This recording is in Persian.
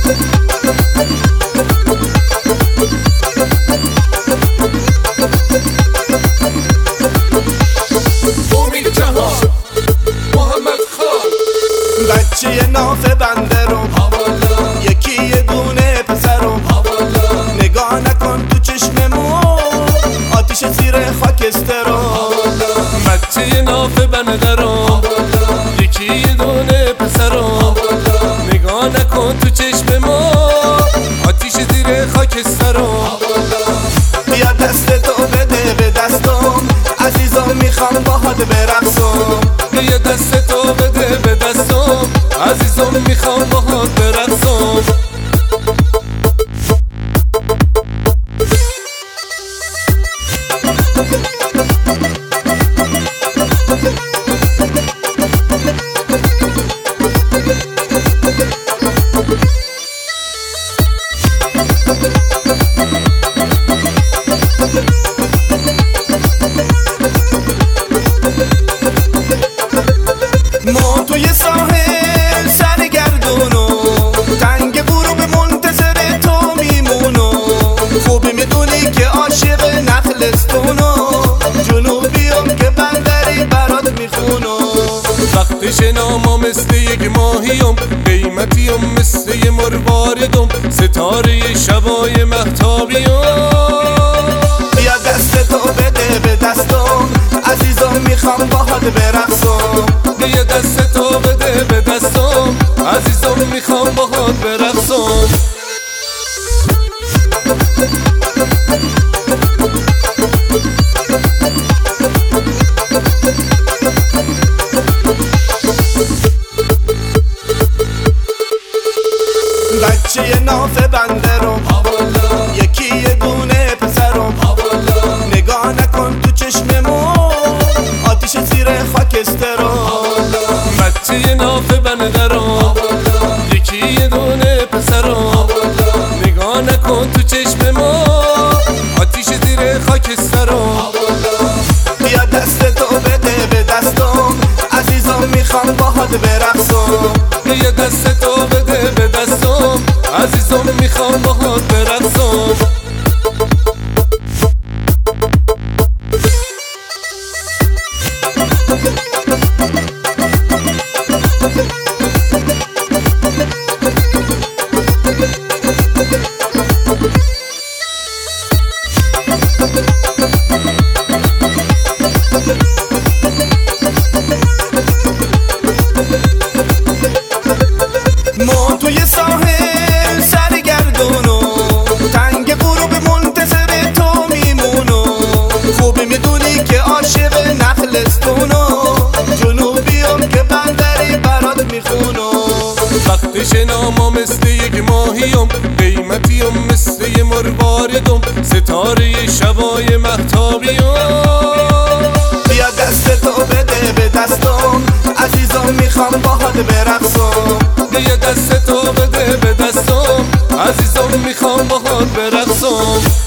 بچه ناف بنده رو یکی یه دونه پسرم نگاه نکن تو چشممون آتیش زیر خاکسترم. بچه ناف بنده رو یکی یه دونه پسرم نگاه نکن تو چشممون آتیش زیر خاکسترم. بیا دست تو بده به دستم عزیزم میخوام باهات برقصم. بیا دست تو بده به دستم عزیزم میخوام باهات برقصم. ما توی ساحل سرگردونو تنگ غروب منتظر تو میمونو. خوبی میدونی که عاشق نخلستونو جنوبیم که بندری برات میخونو. وقت شناما مثل یک ماهیم قیمتیم مثل یه مرواردم ستاره شبای مهتابیم. بیا دست تو بده به دستم عزیزم میخوام باهات برقصم. بیا دست تو بده به دستم عزیزم میخوام باهات برقصم. بچه ناف بنده رو یکی یه دونه پسرم نگاه نکن تو چشممون آتیش زیر خاکسترم. بچه ناف بنده رو یکی یه دونه پسرم نگاه نکن تو چشم ما آتیش زیر خاکسترم. بیا دست تو بده به دستم عزیزم میخوام باهات برقصم. بیا دست تو بده به دستم عزیزم میخوام باهات برقصم. ما توی ساحل سرگردونو تنگ غروب منتظر تو میمونو. خوبی میدونی که عاشق نخلستونو جنوبیم که بندری برات میخونو. وقت شناما مثل یک ماهیم قیمتیم مثل یه مرواردم ستاره شبای مهتابیم. بیا دست تو بده به دستم عزیزم میخوام باهات برقصم. بیا دست تو بده به دستم عزیزم میخوام باهات برقصم.